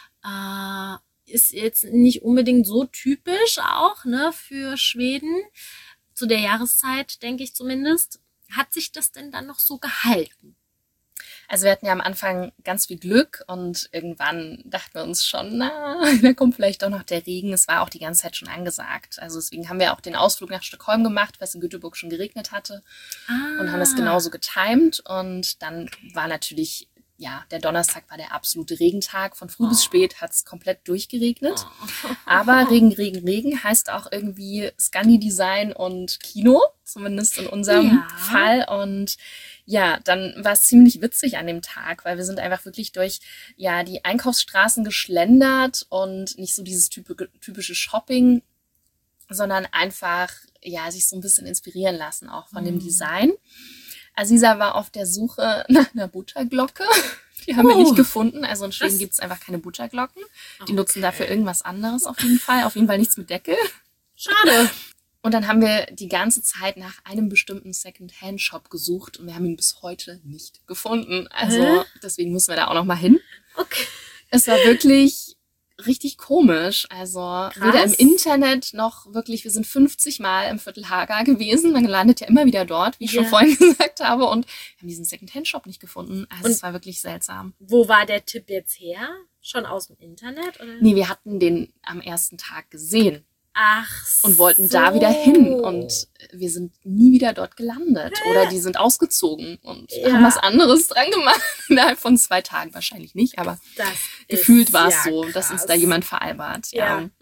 Ist jetzt nicht unbedingt so typisch auch, ne, für Schweden. Zu der Jahreszeit, denke ich zumindest. Hat sich das denn dann noch so gehalten? Also wir hatten ja am Anfang ganz viel Glück und irgendwann dachten wir uns schon, da kommt vielleicht doch noch der Regen. Es war auch die ganze Zeit schon angesagt. Also deswegen haben wir auch den Ausflug nach Stockholm gemacht, weil es in Göteborg schon geregnet hatte. Und haben das genauso getimt. Und dann war natürlich, der Donnerstag war der absolute Regentag. Von früh bis spät hat es komplett durchgeregnet. Aber Regen, Regen, Regen heißt auch irgendwie Scandi-Design und Kino, zumindest in unserem Fall. Und dann war es ziemlich witzig an dem Tag, weil wir sind einfach wirklich durch die Einkaufsstraßen geschlendert und nicht so dieses typische Shopping, sondern einfach sich so ein bisschen inspirieren lassen auch von dem Design. Aziza war auf der Suche nach einer Butterglocke. Die haben wir nicht gefunden. Also in Schweden gibt es einfach keine Butterglocken. Die nutzen dafür irgendwas anderes auf jeden Fall. Auf jeden Fall nichts mit Deckel. Schade. Und dann haben wir die ganze Zeit nach einem bestimmten Second-Hand-Shop gesucht und wir haben ihn bis heute nicht gefunden. Also deswegen müssen wir da auch noch mal hin. Okay. Es war wirklich richtig komisch. Also weder im Internet noch wirklich, wir sind 50 Mal im Viertel Haga gewesen. Man landet ja immer wieder dort, wie ich schon vorhin gesagt habe. Und wir haben diesen Second-Hand-Shop nicht gefunden. Also es war wirklich seltsam. Wo war der Tipp jetzt her? Schon aus dem Internet? Oder? Nee, wir hatten den am ersten Tag gesehen. Ach so. Und wollten da wieder hin. Und wir sind nie wieder dort gelandet. Oder die sind ausgezogen und haben was anderes dran gemacht. Innerhalb von 2 Tagen wahrscheinlich nicht, aber gefühlt war es so, dass uns da jemand veralbert. Ja.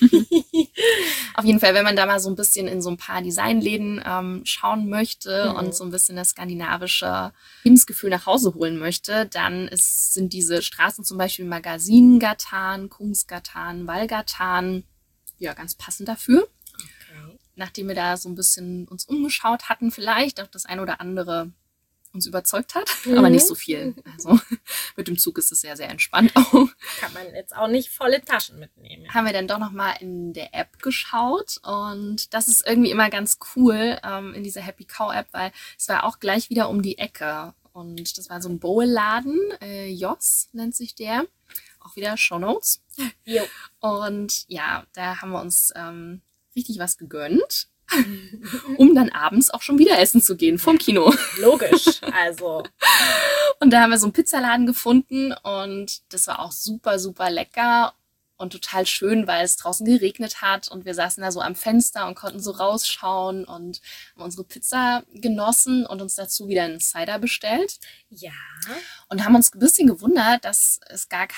Auf jeden Fall, wenn man da mal so ein bisschen in so ein paar Designläden schauen möchte und so ein bisschen das skandinavische Lebensgefühl nach Hause holen möchte, dann sind diese Straßen zum Beispiel Magasingatan, Kungsgatan, Valgatan, ja, ganz passend dafür. Okay. Nachdem wir da so ein bisschen uns umgeschaut hatten, vielleicht auch das ein oder andere uns überzeugt hat, aber nicht so viel. Also mit dem Zug ist es sehr, sehr entspannt auch. Kann man jetzt auch nicht volle Taschen mitnehmen. Haben wir dann doch nochmal in der App geschaut und das ist irgendwie immer ganz cool in dieser Happy Cow App, weil es war auch gleich wieder um die Ecke und das war so ein Bowl-Laden, Jos nennt sich der. Auch wieder Shownotes. Jo. Und ja, da haben wir uns richtig was gegönnt, um dann abends auch schon wieder essen zu gehen vom Kino. Logisch, also. Und da haben wir so einen Pizzaladen gefunden und das war auch super, super lecker und total schön, weil es draußen geregnet hat und wir saßen da so am Fenster und konnten so rausschauen und haben unsere Pizza genossen und uns dazu wieder einen Cider bestellt. Ja. Und haben uns ein bisschen gewundert, dass es gab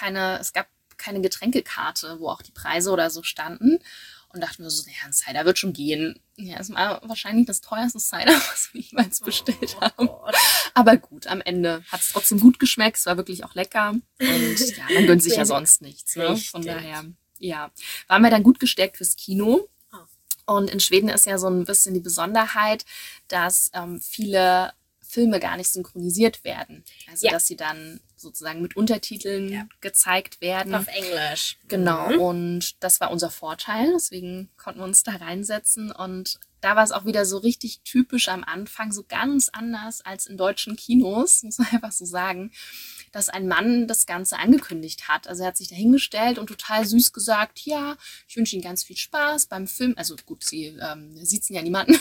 keine Getränkekarte, wo auch die Preise oder so standen. Und dachten wir so, ja, ein Cider wird schon gehen. Ja, es war wahrscheinlich das teuerste Cider, was wir jemals bestellt haben. Gott. Aber gut, am Ende hat es trotzdem gut geschmeckt. Es war wirklich auch lecker. Und ja, man gönnt sich ja sonst nichts. Ne? Von daher, ja, waren wir dann gut gestärkt fürs Kino. Und in Schweden ist ja so ein bisschen die Besonderheit, dass viele Filme gar nicht synchronisiert werden. Also, dass sie dann sozusagen mit Untertiteln gezeigt werden. Auf Englisch. Genau. Und das war unser Vorteil. Deswegen konnten wir uns da reinsetzen. Und da war es auch wieder so richtig typisch am Anfang, so ganz anders als in deutschen Kinos, muss man einfach so sagen, dass ein Mann das Ganze angekündigt hat. Also er hat sich da hingestellt und total süß gesagt, ja, ich wünsche Ihnen ganz viel Spaß beim Film. Also gut, Sie siezen ja niemanden.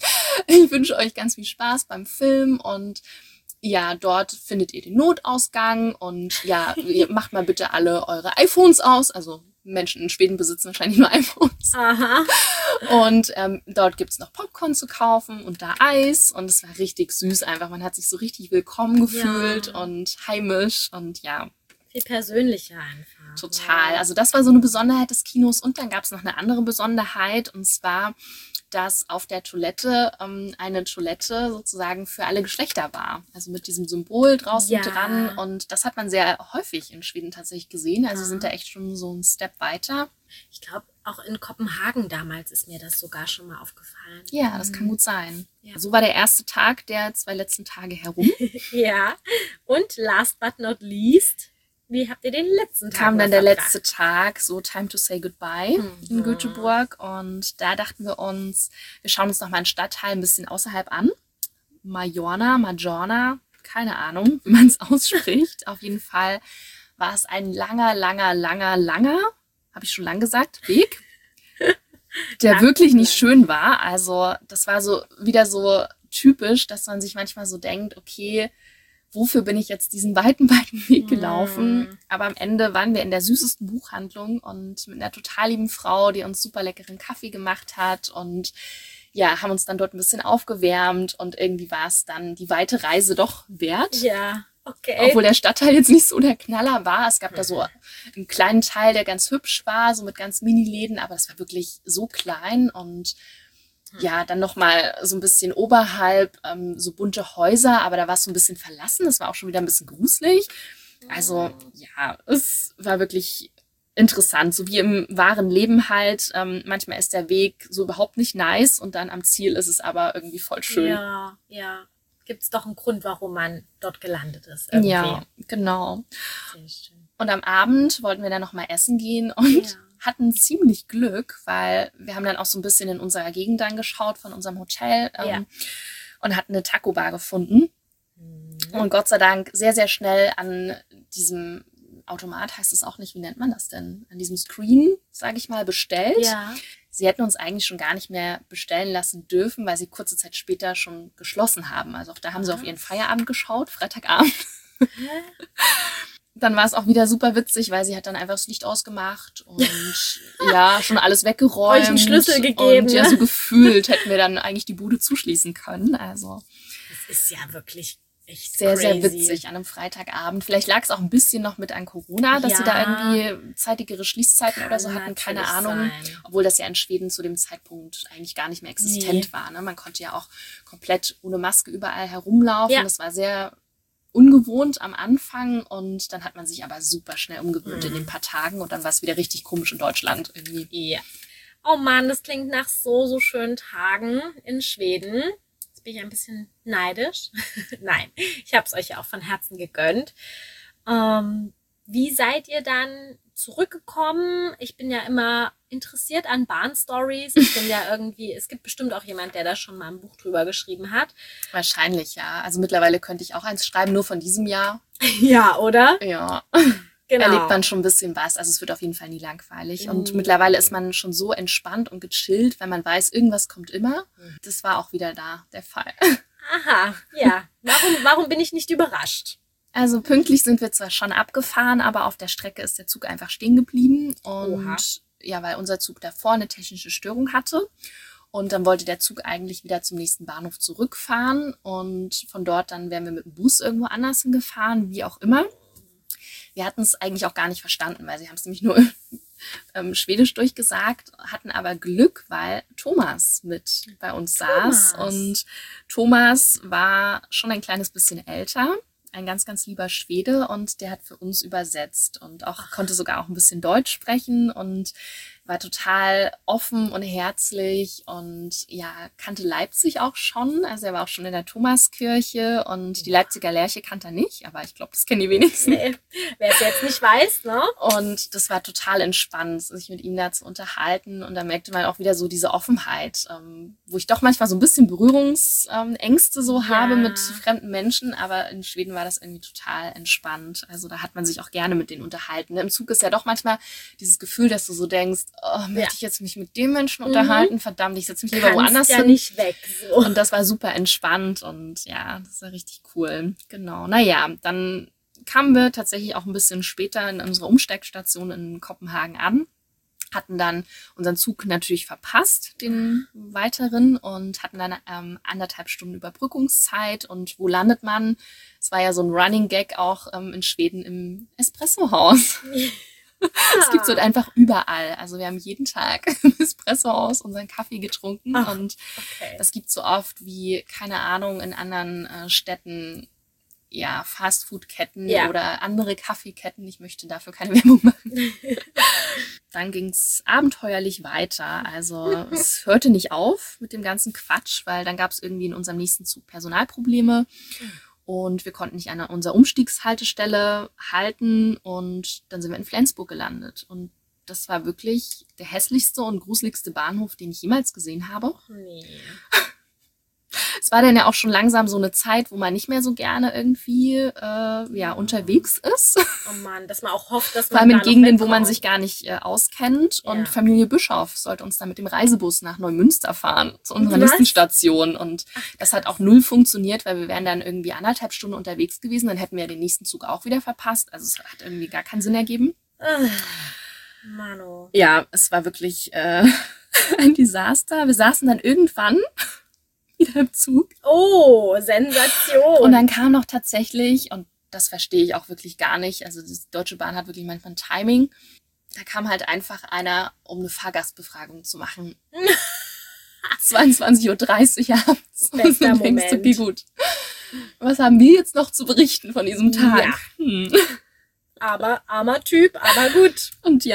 Ich wünsche euch ganz viel Spaß beim Film und ja, dort findet ihr den Notausgang und ja, ihr macht mal bitte alle eure iPhones aus. Also Menschen in Schweden besitzen wahrscheinlich nur iPhones. Aha. Und dort gibt's noch Popcorn zu kaufen und da Eis und es war richtig süß einfach. Man hat sich so richtig willkommen gefühlt und heimisch und ja. Viel persönlicher einfach. Total. Also das war so eine Besonderheit des Kinos und dann gab's noch eine andere Besonderheit und zwar, dass auf der Toilette eine Toilette sozusagen für alle Geschlechter war. Also mit diesem Symbol draußen dran. Und das hat man sehr häufig in Schweden tatsächlich gesehen. Also sind da echt schon so ein Step weiter. Ich glaube, auch in Kopenhagen damals ist mir das sogar schon mal aufgefallen. Ja, das kann gut sein. Ja. So war der erste Tag der 2 letzten Tage herum. Ja, und last but not least, wie habt ihr den letzten Tag kam dann der letzte Tag, so Time to say goodbye in Göteborg. Und da dachten wir uns, wir schauen uns nochmal einen Stadtteil ein bisschen außerhalb an. Majorna, keine Ahnung, wie man es ausspricht. Auf jeden Fall war es ein langer, habe ich schon lang gesagt, Weg, der wirklich nicht schön war. Also das war so wieder so typisch, dass man sich manchmal so denkt, okay, wofür bin ich jetzt diesen weiten Weg gelaufen? Aber am Ende waren wir in der süßesten Buchhandlung und mit einer total lieben Frau, die uns super leckeren Kaffee gemacht hat und ja, haben uns dann dort ein bisschen aufgewärmt und irgendwie war es dann die weite Reise doch wert. Ja, okay. Obwohl der Stadtteil jetzt nicht so der Knaller war. Es gab da so einen kleinen Teil, der ganz hübsch war, so mit ganz Mini-Läden, aber es war wirklich so klein und ja, dann nochmal so ein bisschen oberhalb so bunte Häuser, aber da war es so ein bisschen verlassen. Das war auch schon wieder ein bisschen gruselig. Also ja, es war wirklich interessant, so wie im wahren Leben halt. Manchmal ist der Weg so überhaupt nicht nice und dann am Ziel ist es aber irgendwie voll schön. Ja. Gibt es doch einen Grund, warum man dort gelandet ist. Irgendwie. Ja, genau. Sehr schön. Und am Abend wollten wir dann nochmal essen gehen und hatten ziemlich Glück, weil wir haben dann auch so ein bisschen in unserer Gegend dann geschaut von unserem Hotel und hatten eine Taco-Bar gefunden. Und Gott sei Dank sehr, sehr schnell an diesem Automat, heißt es auch nicht, wie nennt man das denn? An diesem Screen, sage ich mal, bestellt. Ja. Sie hätten uns eigentlich schon gar nicht mehr bestellen lassen dürfen, weil sie kurze Zeit später schon geschlossen haben. Also auch da haben sie auf ihren Feierabend geschaut, Freitagabend. Dann war es auch wieder super witzig, weil sie hat dann einfach das Licht ausgemacht und schon alles weggeräumt. Euch einen Schlüssel gegeben. Und so gefühlt hätten wir dann eigentlich die Bude zuschließen können. Also das ist ja wirklich echt sehr, crazy. sehr witzig an einem Freitagabend. Vielleicht lag es auch ein bisschen noch mit an Corona, dass sie da irgendwie zeitigere Schließzeiten oder so hatten. Keine Ahnung. Sein. Obwohl das ja in Schweden zu dem Zeitpunkt eigentlich gar nicht mehr existent war. Ne? Man konnte ja auch komplett ohne Maske überall herumlaufen. Das war sehr ungewohnt am Anfang und dann hat man sich aber super schnell umgewöhnt in den paar Tagen und dann war es wieder richtig komisch in Deutschland irgendwie. Ja. Oh Mann, das klingt nach so schönen Tagen in Schweden. Jetzt bin ich ein bisschen neidisch. Nein, ich habe es euch ja auch von Herzen gegönnt. Wie seid ihr dann zurückgekommen? Ich bin ja immer interessiert an Bahnstories. Ich bin ja irgendwie, es gibt bestimmt auch jemand, der da schon mal ein Buch drüber geschrieben hat. Wahrscheinlich, ja. Also mittlerweile könnte ich auch eins schreiben, nur von diesem Jahr. Ja, oder? Ja. Genau. Erlebt man schon ein bisschen was. Also es wird auf jeden Fall nie langweilig. Und mittlerweile ist man schon so entspannt und gechillt, wenn man weiß, irgendwas kommt immer. Das war auch wieder da der Fall. Aha, ja. Warum bin ich nicht überrascht? Also pünktlich sind wir zwar schon abgefahren, aber auf der Strecke ist der Zug einfach stehen geblieben. Und weil unser Zug davor eine technische Störung hatte. Und dann wollte der Zug eigentlich wieder zum nächsten Bahnhof zurückfahren. Und von dort dann wären wir mit dem Bus irgendwo anders hingefahren, wie auch immer. Wir hatten es eigentlich auch gar nicht verstanden, weil sie haben es nämlich nur Schwedisch durchgesagt, hatten aber Glück, weil Thomas mit bei uns saß. Und Thomas war schon ein kleines bisschen älter. Ein ganz, ganz lieber Schwede und der hat für uns übersetzt und konnte sogar auch ein bisschen Deutsch sprechen und war total offen und herzlich und kannte Leipzig auch schon. Also er war auch schon in der Thomaskirche und die Leipziger Lerche kannte er nicht, aber ich glaube, das kennen die wenigsten. Nee, wer es jetzt nicht weiß, ne? Und das war total entspannt, sich mit ihm da zu unterhalten und da merkte man auch wieder so diese Offenheit, wo ich doch manchmal so ein bisschen Berührungsängste so habe mit fremden Menschen, aber in Schweden war das irgendwie total entspannt. Also da hat man sich auch gerne mit denen unterhalten. Im Zug ist ja doch manchmal dieses Gefühl, dass du so denkst, möchte ich jetzt mich mit dem Menschen unterhalten? Verdammt, ich setze mich lieber woanders hin. Nicht weg. So. Und das war super entspannt und das war richtig cool. Genau, dann kamen wir tatsächlich auch ein bisschen später in unserer Umsteigstation in Kopenhagen an, hatten dann unseren Zug natürlich verpasst, den weiteren, und hatten dann 1,5 Stunden Überbrückungszeit. Und wo landet man? Es war ja so ein Running Gag auch in Schweden im Espressohaus. Es gibt es halt einfach überall. Also wir haben jeden Tag im Espressohaus unseren Kaffee getrunken und das gibt es so oft wie, keine Ahnung, in anderen Städten, Fastfood-Ketten oder andere Kaffeeketten. Ich möchte dafür keine Werbung machen. Dann ging es abenteuerlich weiter. Also es hörte nicht auf mit dem ganzen Quatsch, weil dann gab es irgendwie in unserem nächsten Zug Personalprobleme. Und wir konnten nicht an unserer Umstiegshaltestelle halten und dann sind wir in Flensburg gelandet. Und das war wirklich der hässlichste und gruseligste Bahnhof, den ich jemals gesehen habe. Nee. Es war dann ja auch schon langsam so eine Zeit, wo man nicht mehr so gerne irgendwie unterwegs ist. Oh Mann, dass man auch hofft, dass man vor allem in Gegenden, wo man sich gar nicht auskennt. Und Familie Bischof sollte uns dann mit dem Reisebus nach Neumünster fahren, zu unserer nächsten Station. Und das hat auch null funktioniert, weil wir wären dann irgendwie 1,5 Stunden unterwegs gewesen. Dann hätten wir den nächsten Zug auch wieder verpasst. Also es hat irgendwie gar keinen Sinn ergeben. Mano. Ja, es war wirklich ein Desaster. Wir saßen dann irgendwann wieder im Zug. Oh, Sensation. Und dann kam noch tatsächlich, und das verstehe ich auch wirklich gar nicht, also die Deutsche Bahn hat wirklich manchmal ein Timing, da kam halt einfach einer, um eine Fahrgastbefragung zu machen. 22:30 Uhr abends. Bester und denkst du, Moment. okay, gut. Was haben wir jetzt noch zu berichten von diesem Tag? Ja. Aber armer Typ, aber gut. Und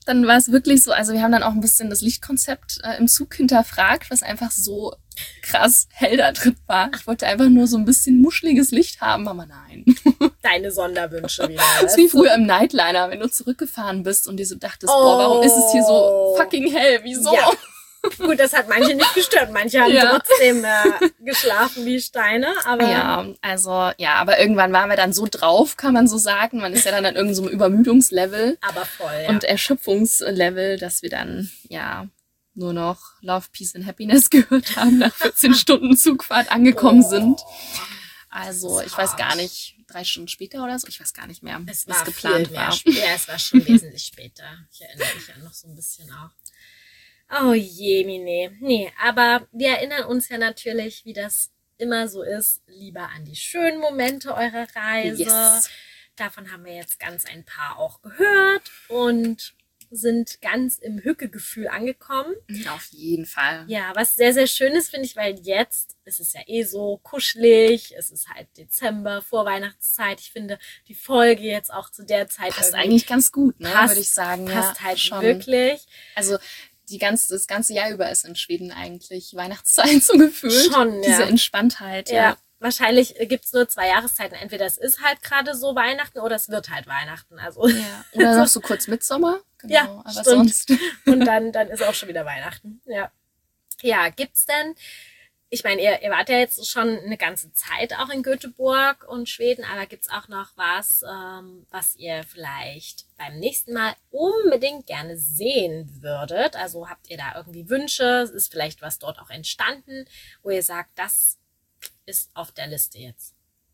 dann war es wirklich so, also wir haben dann auch ein bisschen das Lichtkonzept im Zug hinterfragt, was einfach so krass hell da drin war. Ich wollte einfach nur so ein bisschen muscheliges Licht haben, aber nein. Deine Sonderwünsche wieder. Das ist wie früher im Nightliner, wenn du zurückgefahren bist und dir so dachtest, boah, warum ist es hier so fucking hell? Wieso? Ja. Gut, das hat manche nicht gestört. Manche haben trotzdem geschlafen wie Steine. Aber aber irgendwann waren wir dann so drauf, kann man so sagen. Man ist ja dann an irgendeinem so Übermüdungslevel. Aber voll, und Erschöpfungslevel, dass wir dann, nur noch Love, Peace and Happiness gehört haben, nach 14 Stunden Zugfahrt angekommen sind. Also, ich weiß gar nicht, 3 Stunden später oder so, ich weiß gar nicht mehr, was geplant war. Ja, es war schon wesentlich später. Ich erinnere mich ja noch so ein bisschen auch. Oh je, Mine. Nee, aber wir erinnern uns ja natürlich, wie das immer so ist, lieber an die schönen Momente eurer Reise. Yes. Davon haben wir jetzt ganz ein paar auch gehört und sind ganz im Hückegefühl angekommen. Auf jeden Fall. Ja, was sehr, sehr schön ist, finde ich, weil jetzt ist es ja so kuschelig. Es ist halt Dezember, Vorweihnachtszeit. Ich finde, die Folge jetzt auch zu der Zeit passt eigentlich ganz gut, ne? Würde ich sagen. Passt halt schon. Wirklich. Also das ganze Jahr über ist in Schweden eigentlich Weihnachtszeit so gefühlt. Schon, Diese Entspanntheit, ja. Wahrscheinlich gibt's nur 2 Jahreszeiten. Entweder es ist halt gerade so Weihnachten oder es wird halt Weihnachten. Also oder noch so kurz Mitsommer. Genau, ja, aber stimmt. sonst. Und dann ist auch schon wieder Weihnachten. Ja. Ja, gibt's denn, ich meine, ihr wart ja jetzt schon eine ganze Zeit auch in Göteborg und Schweden, aber gibt's auch noch was, was ihr vielleicht beim nächsten Mal unbedingt gerne sehen würdet? Also habt ihr da irgendwie Wünsche? Ist vielleicht was dort auch entstanden, wo ihr sagt, das ist auf der Liste jetzt?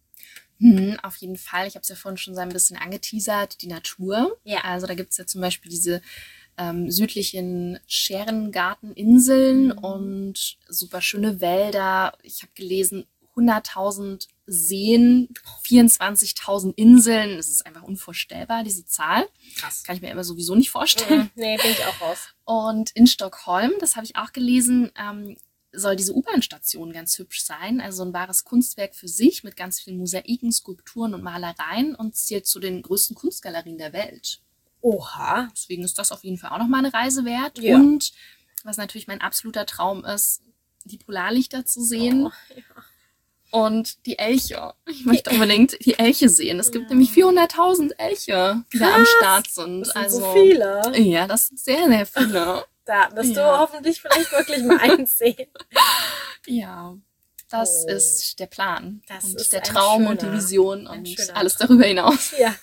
Auf jeden Fall. Ich habe es ja vorhin schon so ein bisschen angeteasert, die Natur. Ja. Also da gibt's ja zum Beispiel diese südlichen Scherengarteninseln und super schöne Wälder. Ich habe gelesen, 100.000 Seen, 24.000 Inseln. Das ist einfach unvorstellbar, diese Zahl. Krass. Kann ich mir immer sowieso nicht vorstellen. Nee, bin ich auch raus. Und in Stockholm, das habe ich auch gelesen, soll diese U-Bahn-Station ganz hübsch sein. Also ein wahres Kunstwerk für sich mit ganz vielen Mosaiken, Skulpturen und Malereien und zählt zu den größten Kunstgalerien der Welt. Oha. Deswegen ist das auf jeden Fall auch nochmal eine Reise wert. Ja. Und was natürlich mein absoluter Traum ist, die Polarlichter zu sehen. Ja. Und die Elche. Ich möchte unbedingt die Elche sehen. Es gibt nämlich 400.000 Elche, die da am Start sind. Das sind so viele. Ja, das sind sehr, sehr viele. Da wirst du hoffentlich vielleicht wirklich mal eins sehen. Ja, das ist der Plan. Das und ist der Traum schöner, und die Vision und alles Traum. darüber hinaus. Ja.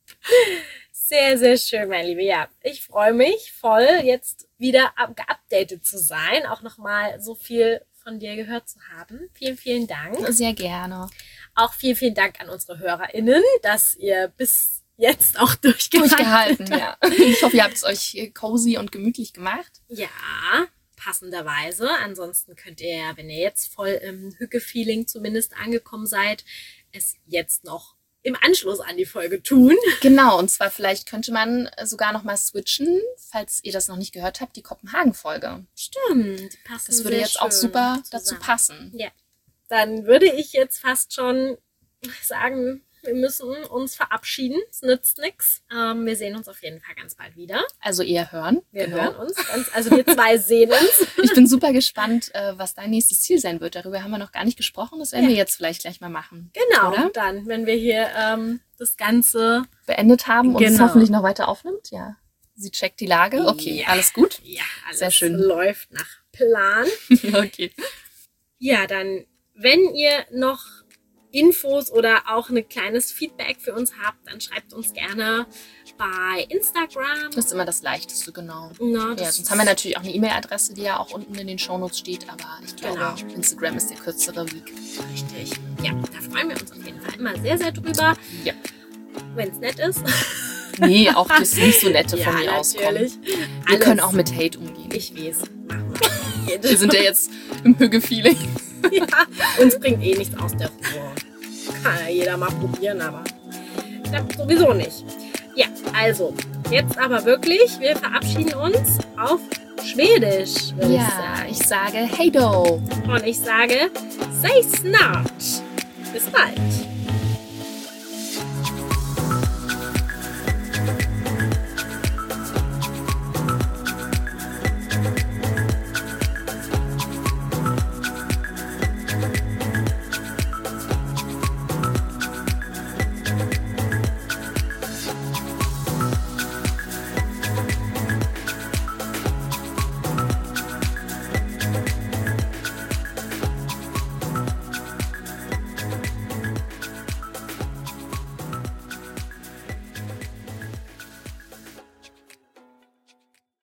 Sehr, sehr schön, meine Liebe. Ja, ich freue mich voll, jetzt wieder geupdatet zu sein. Auch nochmal so viel von dir gehört zu haben. Vielen, vielen Dank. Sehr gerne. Auch vielen, vielen Dank an unsere HörerInnen, dass ihr bis jetzt auch durchgehalten habt. Ja. Ich hoffe, ihr habt es euch cozy und gemütlich gemacht. Ja, passenderweise. Ansonsten könnt ihr, wenn ihr jetzt voll im Hücke-Feeling zumindest angekommen seid, es jetzt noch im Anschluss an die Folge tun. Genau, und zwar vielleicht könnte man sogar noch mal switchen, falls ihr das noch nicht gehört habt, die Kopenhagen-Folge. Stimmt, die passen das würde jetzt auch super dazu passen. Ja, dann würde ich jetzt fast schon sagen, wir müssen uns verabschieden. Es nützt nichts. Wir sehen uns auf jeden Fall ganz bald wieder. Also eher hören. Wir hören uns. Also wir 2 sehen uns. Ich bin super gespannt, was dein nächstes Ziel sein wird. Darüber haben wir noch gar nicht gesprochen. Das werden wir jetzt vielleicht gleich mal machen. Genau, oder? Dann, wenn wir hier das Ganze beendet haben und es hoffentlich noch weiter aufnimmt. Ja. Sie checkt die Lage. Okay, alles gut? Ja, alles sehr schön. Läuft nach Plan. Okay. Ja, dann, wenn ihr noch Infos oder auch ein kleines Feedback für uns habt, dann schreibt uns gerne bei Instagram. Das ist immer das Leichteste, genau. Ja, sonst haben wir natürlich auch eine E-Mail-Adresse, die ja auch unten in den Shownotes steht, aber ich glaube, Instagram ist der kürzere Weg. Richtig. Ja, da freuen wir uns auf jeden Fall immer sehr, sehr drüber. Ja. Wenn es nett ist. Nee, auch das nicht so nette von mir auskommen. Wir können auch mit Hate umgehen. Ich weiß. Wir sind ja jetzt im Hüge-Feeling. Ja, uns bringt nichts aus der Ruhe. Kann ja jeder mal probieren, aber ich glaube sowieso nicht. Ja, also, jetzt aber wirklich, wir verabschieden uns auf Schwedisch. Ich sage Hej då. Und ich sage, say snart. Bis bald.